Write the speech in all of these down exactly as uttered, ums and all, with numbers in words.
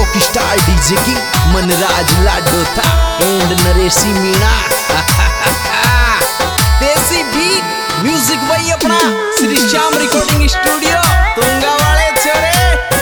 Rockstar DJ की Manraj Ladotha and Nareshi Meena. देसी beat music भाई अपना श्री श्याम रिकॉर्डिंग स्टूडियो तुंगा वाले छोरे।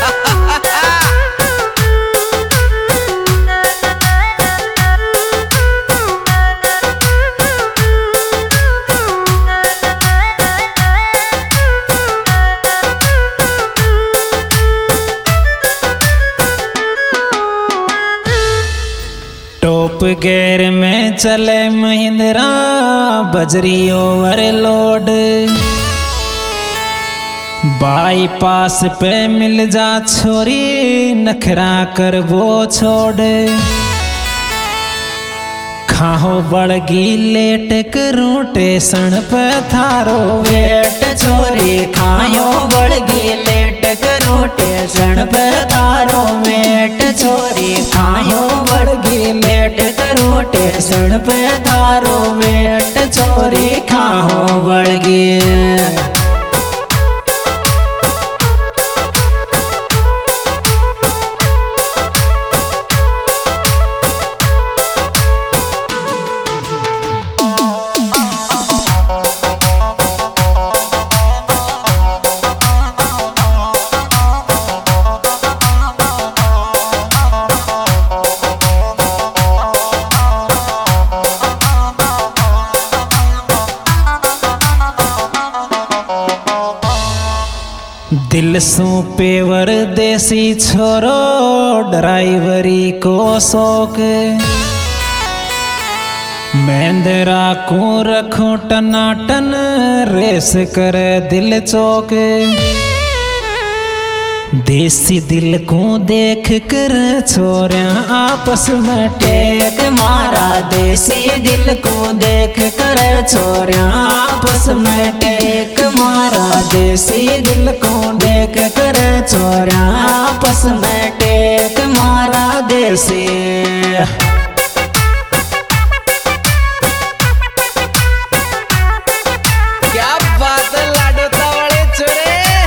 टॉप गेयर में चले महिंद्रा बजरी ओवरलोड, बाईपास पे मिल जा छोरी नखरा कर वो छोड़। खाहो बड़गी लेट करूं टेशन पे थारो वेट छोरी, खायो बड़गी लेट करूं टेशन पे थारो वेट छोरी, खायो बड़गी लेट करूं टेशन पे थारो वेट छोरी, खाओ बड़गी। दिल सू पेवर देसी छोरो ड्राइवरी को शौक, महिंद्रा को रखूं टनाटन रेस करे दिल चौक। देसी दिल को देख कर छोरिया आपस में टेक मारा, देसी दिल को देख कर छोरिया आपस में टेक मारा, देसी दिल को देख कर छोरिया आपस में टेक मारा देसी। क्या बात है लाडोता वाले छोरे।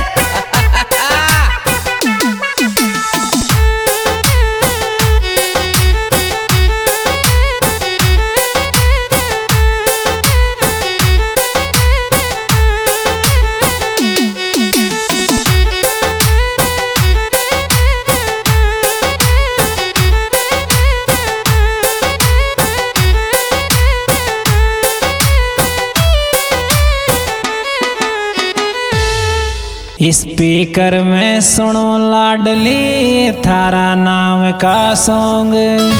स्पीकर में सुनो लाडली थारा नाम का सॉन्ग,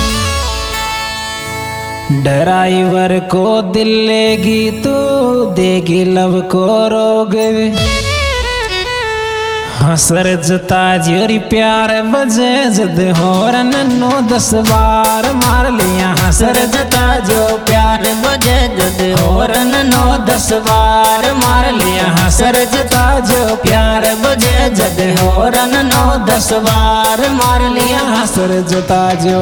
ड्राइवर को दिल लेगी तो देगी लव को रोग। हसर जता जोरी प्यार बजे जद होरन नो दस बार मार लिया, हसर जता जो प्यार बजे जद होरन नो दस बार मार लिया, हसर जता जो प्यार बजे जद होरन नो दस बार मार लिया, हसर जता जो।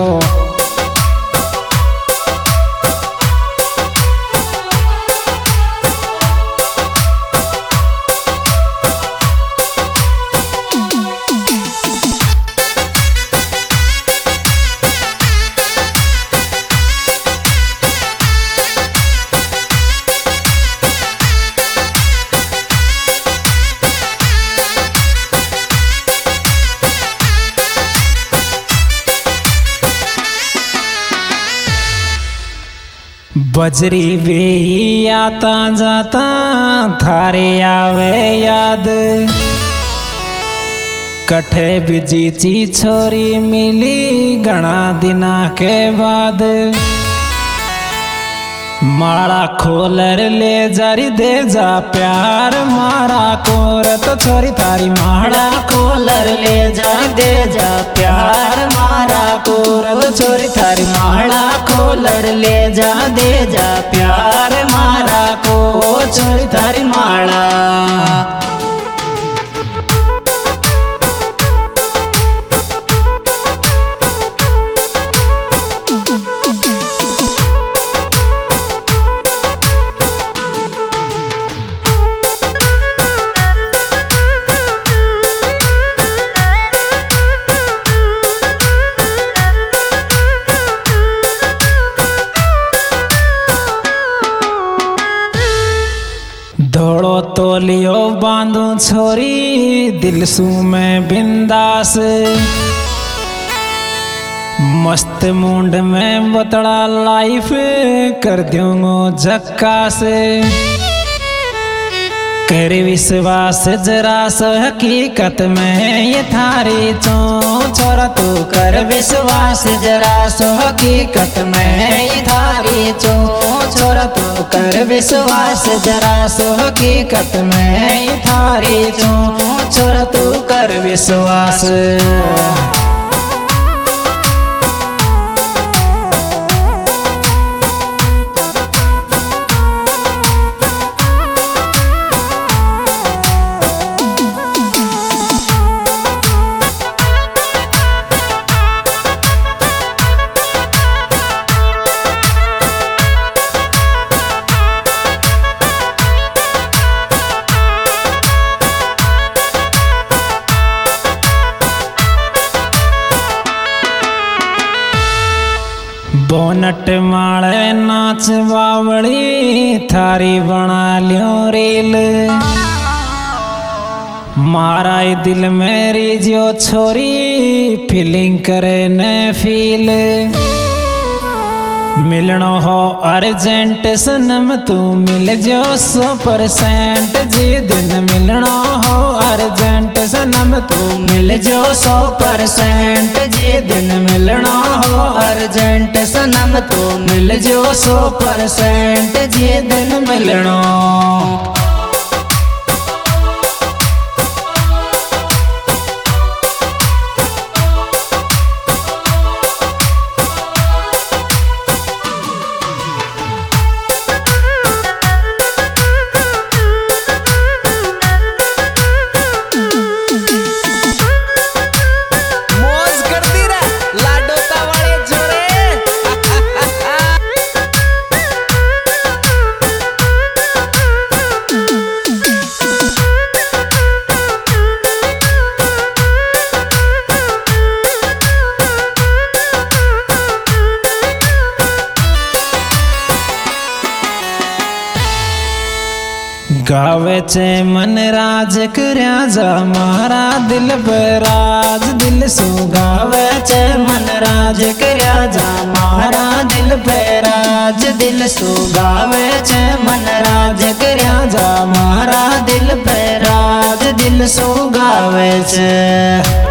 बजरी वे आता जाता थारे आवे याद, कठे बिजी ची छोरी मिली घना दिना के बाद। माड़ा खोलर ले जारी दे जा प्यार मारा कोरत छोरी थारी, माड़ा खोलर ले जारी दे जा प्यार मारा कोरत छोरी थारी, माड़ा खोलर ले जा दे जा प्यार मारा को छोरी थारी माड़ा। छोरी दिल सू मैं बिंदास मस्त मुंड में बतड़ा लाइफ कर दूंगो झक्कास कर विश्वास जरा सो हकीकत में ये थारी चो छोरा तू कर विश्वास जरा सो हकीकत में ये थारी चो छोरा तू कर विश्वास जरा सो हकीकत में ये थारी चो छोरा तू कर विश्वास। बोनट माले नाच बावड़ी थारी बना लियो रील मारा दिल मेरी जो छोरी फीलिंग करे ने फील मिलनो हो अर्जेंट सनम तू मिल जो सौ परसेंट जी दिन मिलनो हो अर्जेंट सनम तू मिल जो सौ परसेंट जी दिन मिलनो हो अर्जेंट सनम तू मिल जो सौ परसेंट जी दिन मिलनो। गावे चे मन राज करया जा मारा दिल बराज दिल सू गावे चे मन राज करया जा मारा दिल बराज दिल सू गावे चे मन राज करया जा मारा दिल बराज दिल सू गावे चे।